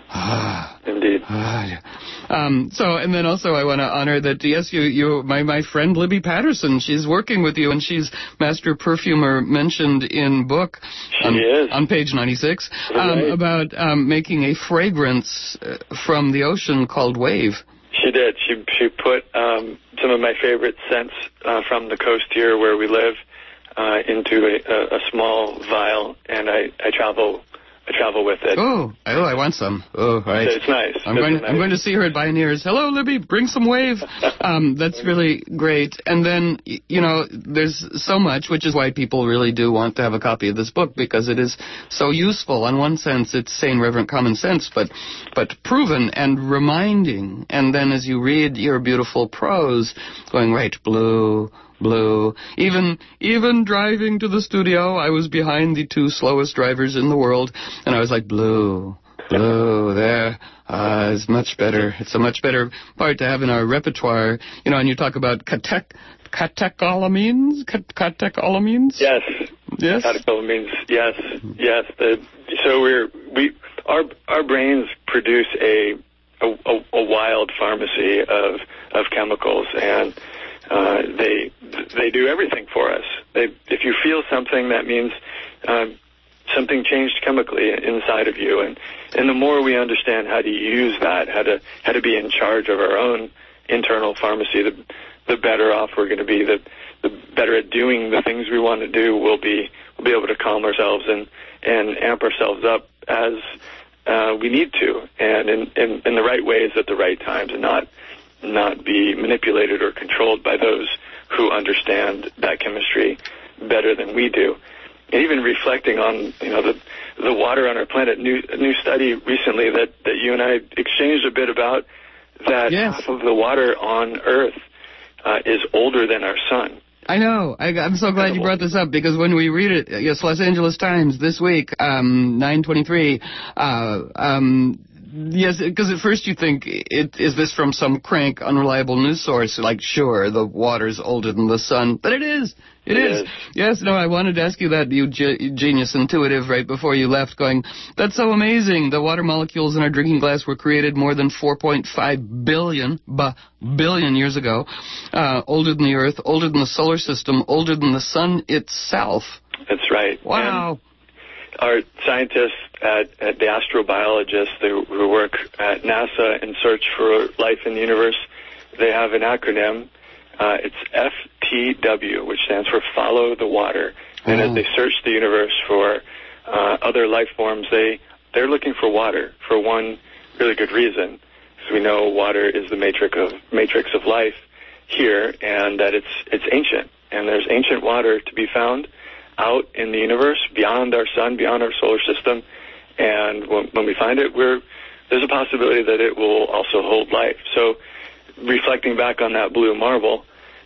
Ah, indeed. Ah, yeah. Um, so, and then also I want to honor that, yes, you, you, my, my friend Libby Patterson, she's working with you, and she's Master Perfumer mentioned in book she on, is. on page ninety-six, um, right. about um, making a fragrance uh, from the ocean called Wave. She did. She she put um, some of my favorite scents uh, from the coast here where we live uh, into a, a, a small vial, and I, I travel I travel with it. Oh, oh, I want some. Oh, right. It's nice. I'm it's going. nice. I'm going to see her at Bioneers. Hello, Libby. Bring some Wave. Um, that's really great. And then, you know, there's so much, which is why people really do want to have a copy of this book, because it is so useful. On one sense, it's sane, reverent common sense, but but proven and reminding. And then, as you read your beautiful prose, going right, blue. Blue. Even even driving to the studio, I was behind the two slowest drivers in the world, and I was like, blue, blue, there. Uh, it's much better. It's a much better part to have in our repertoire. You know, and you talk about catech, catecholamines? Catecholamines? Yes. Yes? Catecholamines, yes, yes. The, so we're, we, our, our brains produce a, a, a wild pharmacy of, of chemicals, and Uh, they they do everything for us. They, if you feel something, that means uh, something changed chemically inside of you. And, and the more we understand how to use that, how to how to be in charge of our own internal pharmacy, the the better off we're going to be. The the better at doing the things we want to do we'll be. We'll be able to calm ourselves and and amp ourselves up as uh, we need to, and in, in in the right ways at the right times, and not. not be manipulated or controlled by those who understand that chemistry better than we do. And even reflecting on, you know, the the water on our planet, new a new study recently that, that you and I exchanged a bit about, that yes. half of the water on Earth uh, is older than our sun. I know. I, I'm so glad you brought this up, because when we read it, yes, Los Angeles Times this week, um, nine twenty-three, uh, um, yes, because at first you think, it, is this from some crank, unreliable news source? Like, sure, the water's older than the sun. But it is. It, it is. is. Yes, no, I wanted to ask you that, you ge- genius intuitive, right before you left, going, that's so amazing. The water molecules in our drinking glass were created more than four point five billion, ba, billion years ago, uh, older than the Earth, older than the solar system, older than the sun itself. That's right. Wow. And our scientists at, at the astrobiologists who, who work at NASA in search for life in the universe, they have an acronym. Uh, it's F T W, which stands for Follow the Water. And oh. as they search the universe for uh, other life forms, they, they're looking for water for one really good reason. Because we know water is the matrix of, matrix of life here, and that it's, it's ancient. And there's ancient water to be found out in the universe, beyond our sun, beyond our solar system, and when, when we find it, we're, there's a possibility that it will also hold life. So, reflecting back on that blue marble,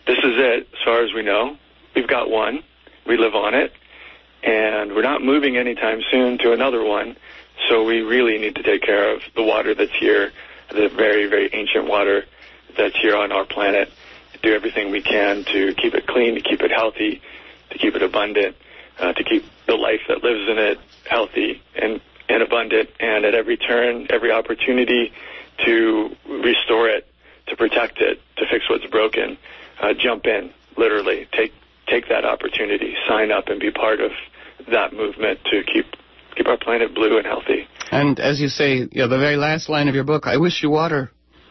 this is it as far as we know. We've got one. We live on it. And we're not moving anytime soon to another one. So we really need to take care of the water that's here, the very, very ancient water that's here on our planet. Do everything we can to keep it clean, to keep it healthy, to keep it abundant, uh, to keep the life that lives in it healthy and, and abundant. And at every turn, every opportunity to restore it, to protect it, to fix what's broken, uh, jump in, literally. Take take that opportunity. Sign up and be part of that movement to keep keep our planet blue and healthy. And as you say, you know, the very last line of your book, I wish you water.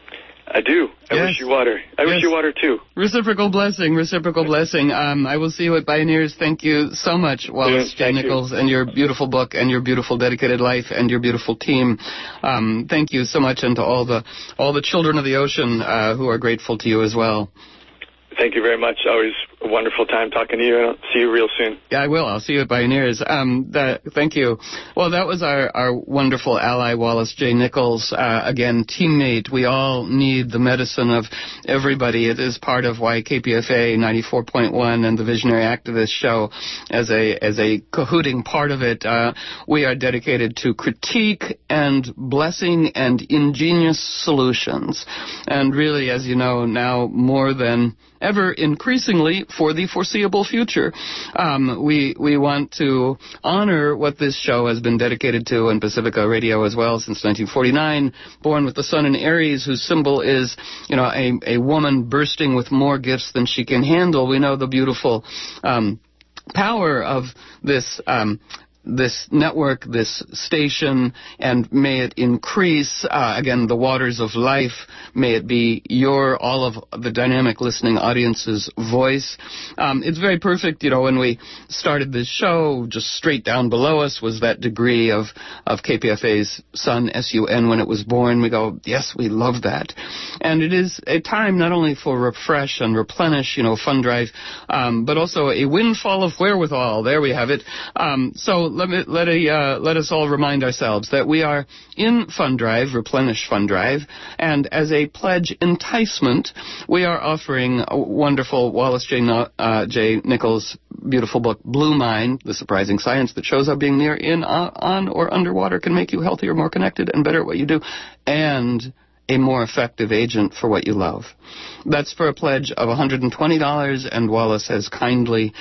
I do. I yes. wish you water. I yes. wish you water, too. Reciprocal blessing, reciprocal blessing. Um, I will see you at Bioneers. Thank you so much, Wallace J. Nichols, you. and your beautiful book and your beautiful dedicated life and your beautiful team. Um, thank you so much, and to all the all the children of the ocean uh, who are grateful to you as well. Thank you very much. Always a wonderful time talking to you, and I'll see you real soon. Yeah, I will. I'll see you at Bioneers. Um, that, thank you. Well, that was our, our wonderful ally, Wallace J. Nichols. Uh, again, teammate. We all need the medicine of everybody. It is part of why K P F A ninety-four point one and the Visionary Activist Show, as a as a cahooting part of it, uh, we are dedicated to critique and blessing and ingenious solutions. And really, as you know, now more than ever, increasingly for the foreseeable future. Um, we we want to honor what this show has been dedicated to, and Pacifica Radio as well, since nineteen forty-nine, born with the sun in Aries, whose symbol is, you know, a, a woman bursting with more gifts than she can handle. We know the beautiful um, power of this um this network, this station, and may it increase, uh, again, the waters of life. May it be your, all of the dynamic listening audience's voice. Um, it's very perfect, you know, when we started this show, just straight down below us was that degree of, of K P F A's sun, S U N, when it was born. We go, yes, we love that. And it is a time not only for refresh and replenish, you know, fund drive, um, but also a windfall of wherewithal. There we have it. Um, so Let me, let, a, uh, let us all remind ourselves that we are in Fund Drive, Replenish Fund Drive, and as a pledge enticement, we are offering a wonderful Wallace J. No, uh, J. Nichols' beautiful book, Blue Mind, The Surprising Science That Shows How Being Near, in, uh, on, or underwater can make you healthier, more connected, and better at what you do, and a more effective agent for what you love. That's for a pledge of one hundred twenty dollars, and Wallace has kindly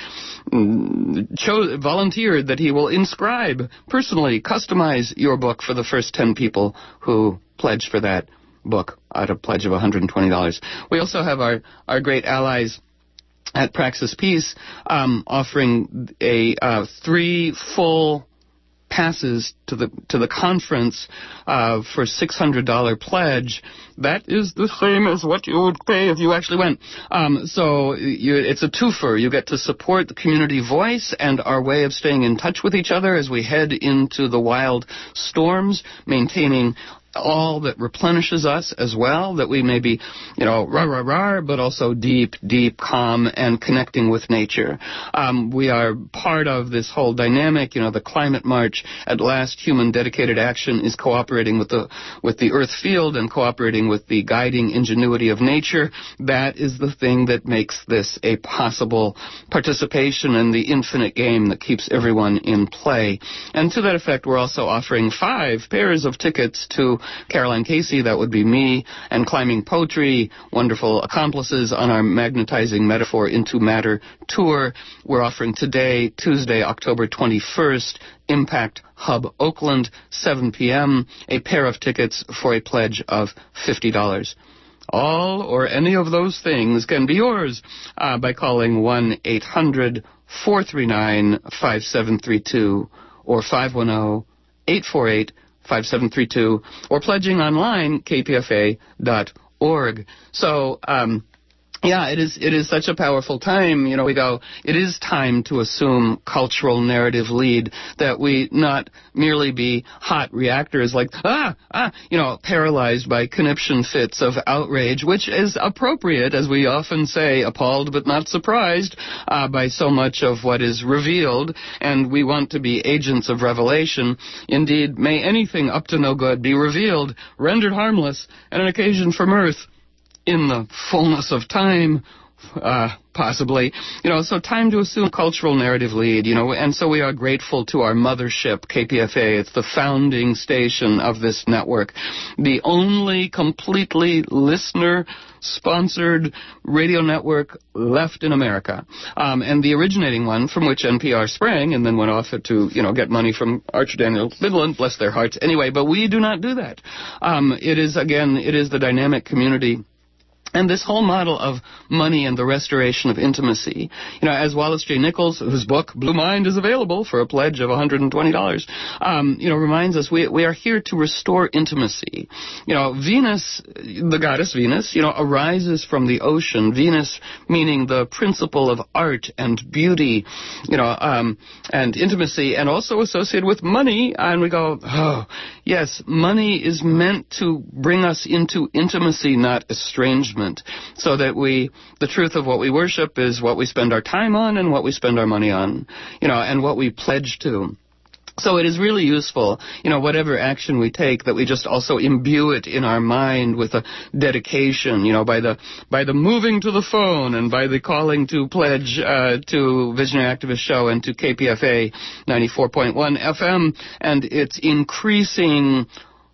mm, cho- volunteered that he will inscribe, personally customize your book for the first ten people who pledge for that book at a pledge of one hundred twenty dollars. We also have our, our great allies at Praxis Peace um, offering a uh, three full passes to the to the conference uh, for six hundred dollars pledge. That is the same as what you would pay if you actually went. Um, so you, it's a twofer. You get to support the community voice and our way of staying in touch with each other as we head into the wild storms, maintaining all that replenishes us as well, that we may be, you know, rah, rah, rah, but also deep, deep, calm, and connecting with nature. Um, we are part of this whole dynamic, you know, the Climate March. At last, human dedicated action is cooperating with the with the Earth field and cooperating with the guiding ingenuity of nature. That is the thing that makes this a possible participation in the infinite game that keeps everyone in play. And to that effect, we're also offering five pairs of tickets to Caroline Casey, that would be me, and Climbing Poetry, wonderful accomplices on our Magnetizing Metaphor into Matter tour. We're offering today, Tuesday, October twenty-first, Impact Hub Oakland, seven p.m., a pair of tickets for a pledge of fifty dollars. All or any of those things can be yours uh, by calling one eight hundred four three nine five seven three two or five one zero eight four eight five seven three two, or pledging online, k p f a dot org. So, um, yeah, it is it is such a powerful time. You know, we go, it is time to assume cultural narrative lead, that we not merely be hot reactors like, ah, ah, you know, paralyzed by conniption fits of outrage, which is appropriate, as we often say, appalled but not surprised uh, by so much of what is revealed, and we want to be agents of revelation. Indeed, may anything up to no good be revealed, rendered harmless, and an occasion for mirth, in the fullness of time, Uh, possibly. You know, so time to assume cultural narrative lead, you know, and so we are grateful to our mothership, K P F A. It's the founding station of this network. The only completely listener-sponsored radio network left in America. Um, and the originating one from which N P R sprang and then went off to, you know, get money from Archer Daniels Midland, bless their hearts. Anyway, but we do not do that. Um, it is, again, it is the dynamic community. And this whole model of money and the restoration of intimacy, you know, as Wallace J. Nichols, whose book Blue Mind is available for a pledge of one hundred twenty dollars, um, you know, reminds us we we are here to restore intimacy. You know, Venus, the goddess Venus, you know, arises from the ocean. Venus meaning the principle of art and beauty, you know, um, and intimacy, and also associated with money. And we go, oh, yes, money is meant to bring us into intimacy, not estrangement. So that we, the truth of what we worship is what we spend our time on and what we spend our money on, you know, and what we pledge to. So it is really useful, you know, whatever action we take, that we just also imbue it in our mind with a dedication, you know, by the by the moving to the phone and by the calling to pledge uh, to Visionary Activist Show and to K P F A ninety-four point one F M and its increasing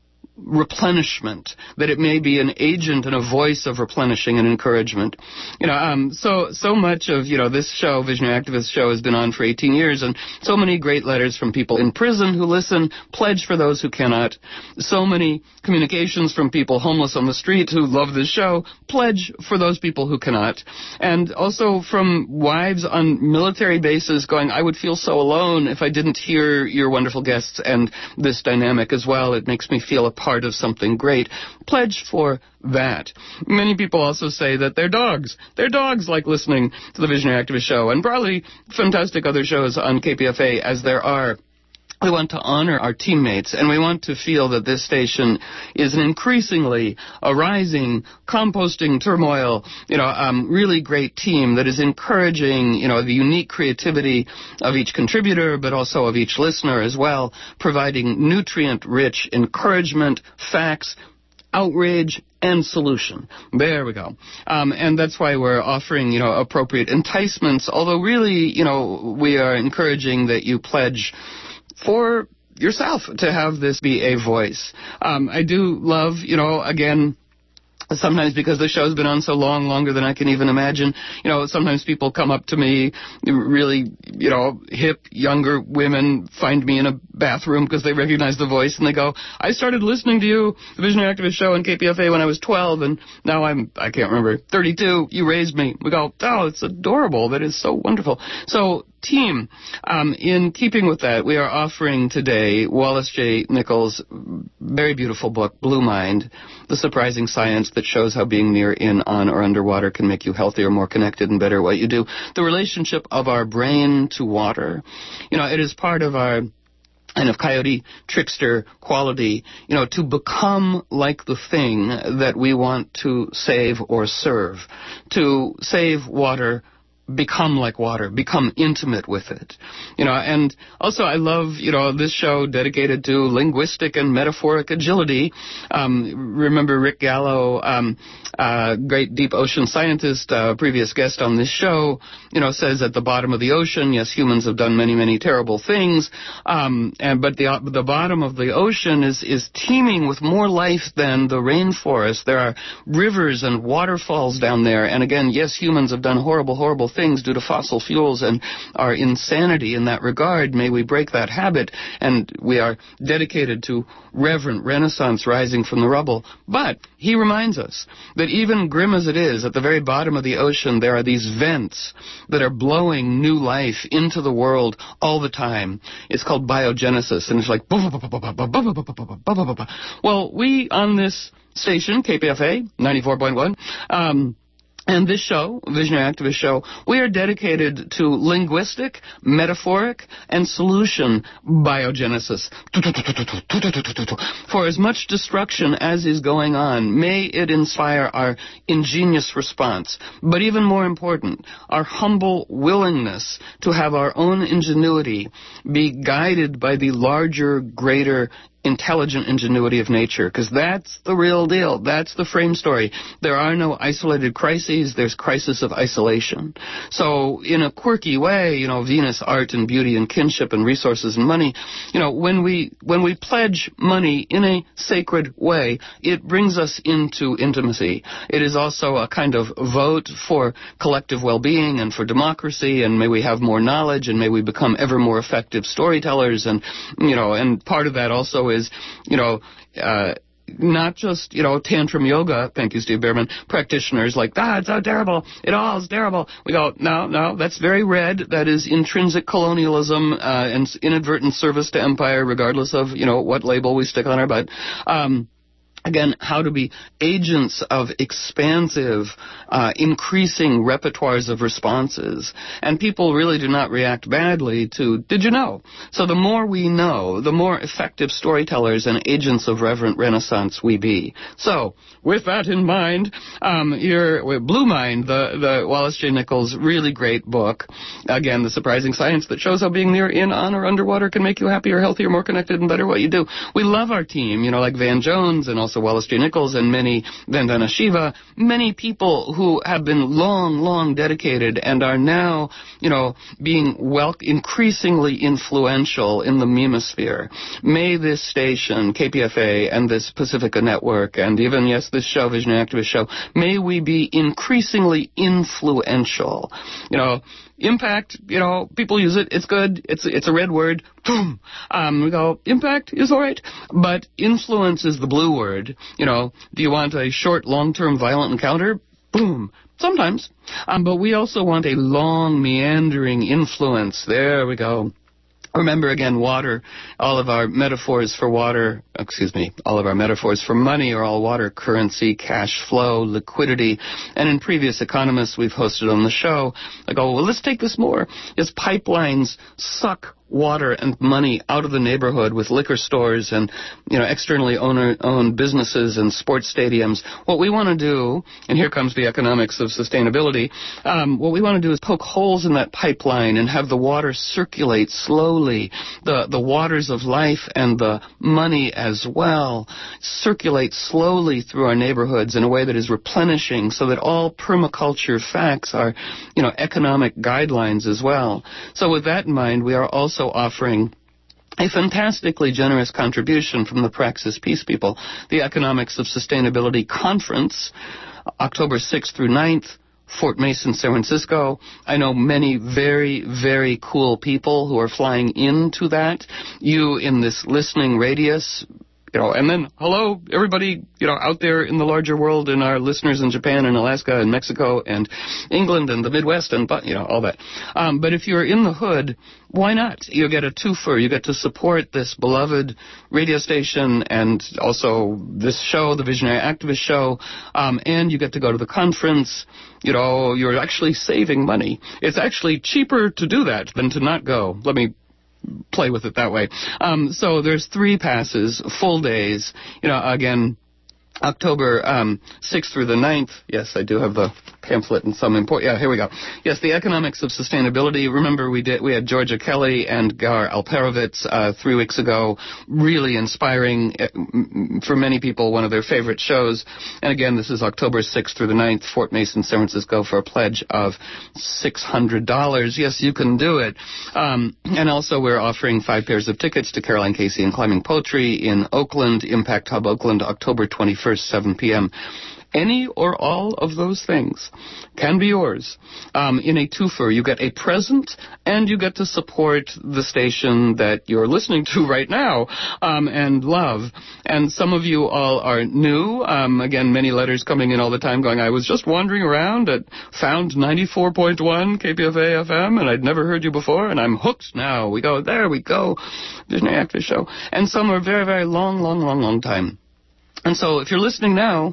replenishment, that it may be an agent and a voice of replenishing and encouragement. You know, um, so so much of, you know, this show, Visionary Activist Show, has been on for eighteen years, and so many great letters from people in prison who listen, pledge for those who cannot. So many communications from people homeless on the street who love this show, pledge for those people who cannot. And also from wives on military bases going, I would feel so alone if I didn't hear your wonderful guests and this dynamic as well. It makes me feel a part of something great. Pledge for that. Many people also say that their dogs, their dogs like listening to the Visionary Activist Show, and probably fantastic other shows on K P F A as there are. We want to honor our teammates, and we want to feel that this station is an increasingly a rising, composting turmoil, you know, um, really great team that is encouraging, you know, the unique creativity of each contributor, but also of each listener as well, providing nutrient-rich encouragement, facts, outrage, and solution. There we go. Um, and that's why we're offering, you know, appropriate enticements, although really, you know, we are encouraging that you pledge for yourself to have this be a voice. Um, I do love, you know, again, sometimes because the show's been on so long, longer than I can even imagine, you know, sometimes people come up to me, really, you know, hip, younger women find me in a bathroom because they recognize the voice, and they go, I started listening to you, the Visionary Activist Show on K P F A when I was twelve, and now I'm, I can't remember, thirty-two, you raised me. We go, oh, it's adorable, that is so wonderful. So, team, um, in keeping with that, we are offering today Wallace J. Nichols' very beautiful book, Blue Mind, The Surprising Science That Shows How Being Near, In, On, or Underwater Can Make You Healthier, More Connected, and Better at What You Do. The relationship of our brain to water. You know, it is part of our kind of coyote trickster quality, you know, to become like the thing that we want to save or serve. To save water, become like water, become intimate with it. You know, and also I love, you know, this show dedicated to linguistic and metaphoric agility. Um, remember Rick Gallo, um, uh, great deep ocean scientist, uh, previous guest on this show, you know, says at the bottom of the ocean, yes, humans have done many, many terrible things, um, and but the the bottom of the ocean is, is teeming with more life than the rainforest. There are rivers and waterfalls down there, and again, yes, humans have done horrible, horrible things things due to fossil fuels and our insanity in that regard. May we break that habit, and we are dedicated to reverent Renaissance rising from the rubble. But he reminds us that even grim as it is, at the very bottom of the ocean, there are these vents that are blowing new life into the world all the time. It's called biogenesis, and it's like, well, we on this station, K P F A ninety-four point one, um, and this show, Visionary Activist Show, we are dedicated to linguistic, metaphoric, and solution biogenesis. For as much destruction as is going on, may it inspire our ingenious response, but even more important, our humble willingness to have our own ingenuity be guided by the larger, greater intelligent ingenuity of nature, because that's the real deal. That's the frame story. There are no isolated crises. There's crisis of isolation. So in a quirky way, you know, Venus, art and beauty and kinship and resources and money, you know, when we when we pledge money in a sacred way, it brings us into intimacy. It is also a kind of vote for collective well-being and for democracy, and may we have more knowledge, and may we become ever more effective storytellers. And, you know, and part of that also is, you know, uh, not just, you know, tantrum yoga, thank you, Steve Behrman, practitioners like, ah, it's so terrible, it all is terrible. We go, no, no, that's very red. That is intrinsic colonialism uh, and inadvertent service to empire, regardless of, you know, what label we stick on our butt. Um, Again, how to be agents of expansive, uh, increasing repertoires of responses. And people really do not react badly to, did you know? So the more we know, the more effective storytellers and agents of reverent renaissance we be. So, with that in mind, um, your Blue Mind, the, the Wallace J. Nichols really great book. Again, the surprising science that shows how being near, in, on, or underwater can make you happier, healthier, more connected, and better what you do. We love our team, you know, like Van Jones and also Wallace J. Nichols and many, Vandana Shiva, many people who have been long, long dedicated and are now, you know, being well, increasingly influential in the memosphere. May this station, K P F A, and this Pacifica Network, and even, yes, this show, Visionary Activist Show, may we be increasingly influential. You know, impact, you know, people use it. It's good. It's it's a red word. Boom. Um, we go, impact is all right. But influence is the blue word. You know, do you want a short, long-term violent encounter? Boom. Sometimes. Um, but we also want a long, meandering influence. There we go. Remember, again, water, all of our metaphors for water, excuse me, all of our metaphors for money are all water, currency, cash flow, liquidity. And in previous economists we've hosted on the show, I go, well, let's take this more. As pipelines suck water and money out of the neighborhood with liquor stores and, you know, externally owner, owned businesses and sports stadiums. What we want to do, and here comes the economics of sustainability, um, what we want to do is poke holes in that pipeline and have the water circulate slowly. The, the waters of life and the money as well circulate slowly through our neighborhoods in a way that is replenishing, so that all permaculture facts are, you know, economic guidelines as well. So with that in mind, we are also offering a fantastically generous contribution from the Praxis Peace People, the Economics of Sustainability Conference, October sixth through ninth, Fort Mason, San Francisco. I know many very, very cool people who are flying into that. You in this listening radius, you know, and then, hello, everybody, you know, out there in the larger world, and our listeners in Japan and Alaska and Mexico and England and the Midwest and, you know, all that. Um, but if you're in the hood, why not? You get a twofer. You get to support this beloved radio station and also this show, the Visionary Activist Show, um, and you get to go to the conference. You know, you're actually saving money. It's actually cheaper to do that than to not go. Let me play with it that way. Um, so there's three passes, full days. You know, again, October um, sixth through the ninth. Yes, I do have the pamphlet and some import. Yeah, here we go. Yes, the Economics of Sustainability. Remember, we did we had Georgia Kelly and Gar Alperovitz uh, three weeks ago. Really inspiring for many people. One of their favorite shows. And again, this is October sixth through the ninth, Fort Mason, San Francisco, for a pledge of six hundred dollars. Yes, you can do it. Um, and also, we're offering five pairs of tickets to Caroline Casey and Climbing Poetry in Oakland, Impact Hub Oakland, October twenty-first, seven p.m. Any or all of those things can be yours. Um, in a twofer, you get a present and you get to support the station that you're listening to right now um, and love. And some of you all are new. Um, again, many letters coming in all the time going, I was just wandering around at found ninety-four point one K P F A F M and I'd never heard you before and I'm hooked now. We go, there we go, Visionary Activist Show. And some are very, very long, long, long, long time. And so if you're listening now,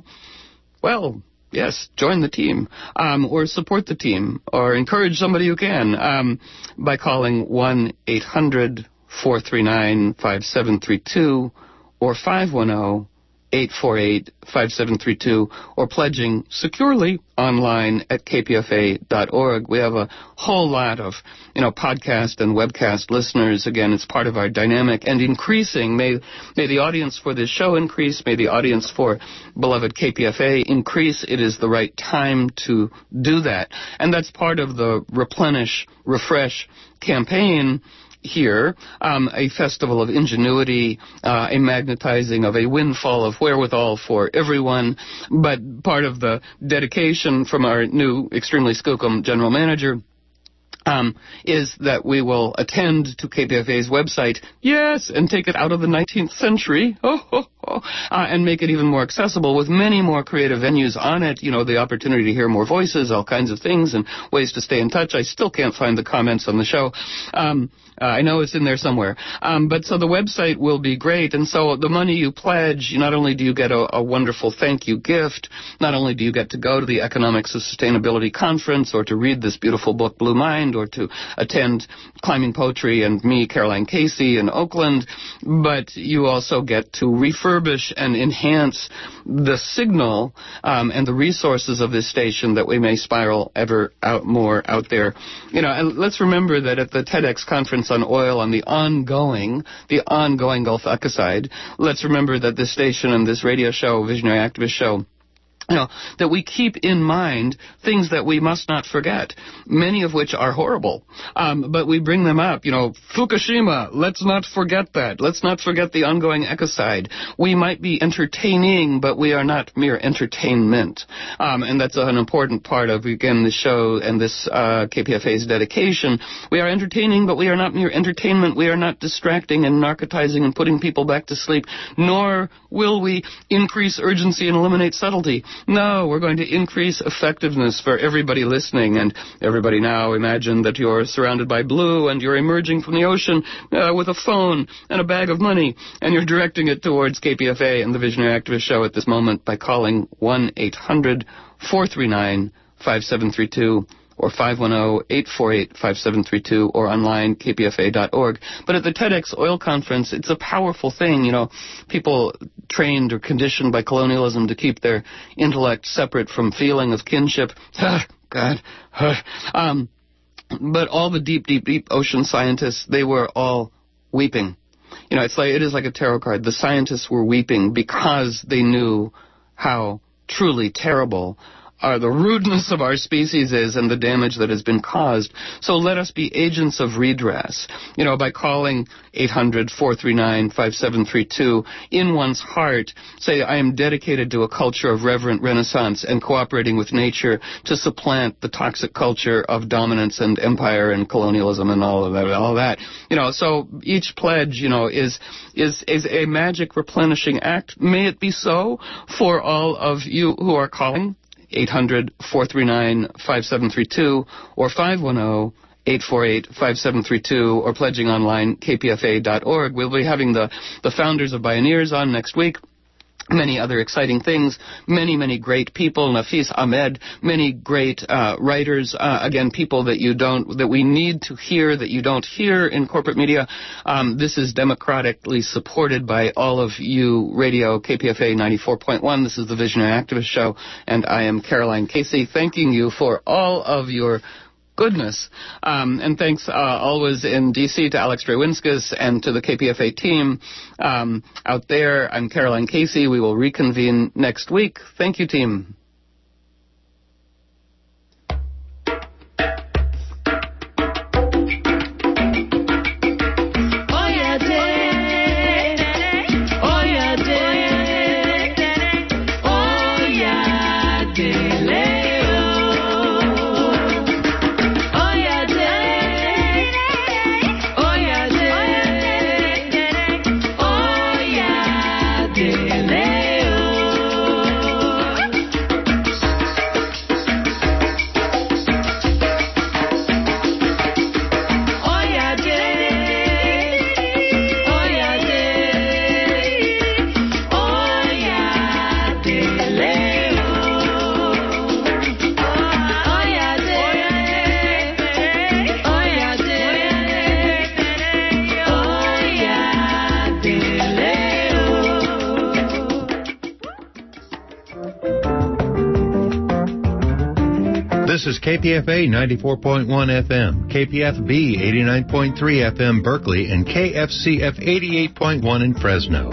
well, yes, join the team, um, or support the team, or encourage somebody who can um, by calling one eight hundred four three nine five seven three two or five one zero eight four eight five seven three two, or pledging securely online at k p f a dot org. We have a whole lot of, you know, podcast and webcast listeners. Again, it's part of our dynamic and increasing. May, may the audience for this show increase. May the audience for beloved K P F A increase. It is the right time to do that. And that's part of the Replenish, Refresh campaign here, um, a festival of ingenuity, uh, a magnetizing of a windfall of wherewithal for everyone, but part of the dedication from our new extremely skookum general manager Um, is that we will attend to K P F A's website, yes, and take it out of the nineteenth century, oh, oh, oh, uh, and make it even more accessible with many more creative venues on it, you know, the opportunity to hear more voices, all kinds of things, and ways to stay in touch. I still can't find the comments on the show. Um, uh, I know it's in there somewhere. Um, but so the website will be great, and so the money you pledge, not only do you get a, a wonderful thank you gift, not only do you get to go to the Economics of Sustainability Conference or to read this beautiful book, Blue Mind, or to attend Climbing Poetry and me, Caroline Casey, in Oakland, but you also get to refurbish and enhance the signal um, and the resources of this station that we may spiral ever out more out there. You know, and let's remember that at the TEDx conference on oil, on the ongoing, the ongoing Gulf Ecocide, let's remember that this station and this radio show, Visionary Activist Show, you know, that we keep in mind things that we must not forget, many of which are horrible. Um, but we bring them up. You know, Fukushima, let's not forget that. Let's not forget the ongoing ecocide. We might be entertaining, but we are not mere entertainment. Um, and that's an important part of, again, the show and this uh, K P F A's dedication. We are entertaining, but we are not mere entertainment. We are not distracting and narcotizing and putting people back to sleep, nor will we increase urgency and eliminate subtlety. No, we're going to increase effectiveness for everybody listening, and everybody now imagine that you're surrounded by blue and you're emerging from the ocean uh, with a phone and a bag of money, and you're directing it towards K P F A and the Visionary Activist Show at this moment by calling one eight hundred four three nine five seven three two or five one zero eight four eight five seven three two or online, k p f a dot org. But at the TEDx Oil Conference, it's a powerful thing. You know, people trained or conditioned by colonialism to keep their intellect separate from feeling of kinship. God. um, but all the deep, deep, deep ocean scientists, they were all weeping. You know, it's like, it is like a tarot card. The scientists were weeping because they knew how truly terrible Uh, the rudeness of our species is and the damage that has been caused. So let us be agents of redress, you know, by calling eight hundred four three nine five seven three two in one's heart. Say, I am dedicated to a culture of reverent renaissance and cooperating with nature to supplant the toxic culture of dominance and empire and colonialism and all of that, all that. You know, so each pledge, you know, is, is, is a magic replenishing act. May it be so for all of you who are calling. eight hundred four three nine five seven three two or five one zero eight four eight five seven three two or pledging online, k p f a dot org. We'll be having the, the founders of Bioneers on next week. Many other exciting things, many, many great people, Nafis Ahmed, many great uh, writers, uh, again, people that you don't, that we need to hear, that you don't hear in corporate media. Um, this is democratically supported by all of you, Radio K P F A ninety-four point one. This is the Visionary Activist Show, and I am Caroline Casey, thanking you for all of your goodness. Um, and thanks uh, always in D C to Alex Drewinskis and to the K P F A team um, out there. I'm Caroline Casey. We will reconvene next week. Thank you, team. This is K P F A ninety-four point one F M, K P F B eighty-nine point three F M Berkeley, and K F C F eighty-eight point one in Fresno.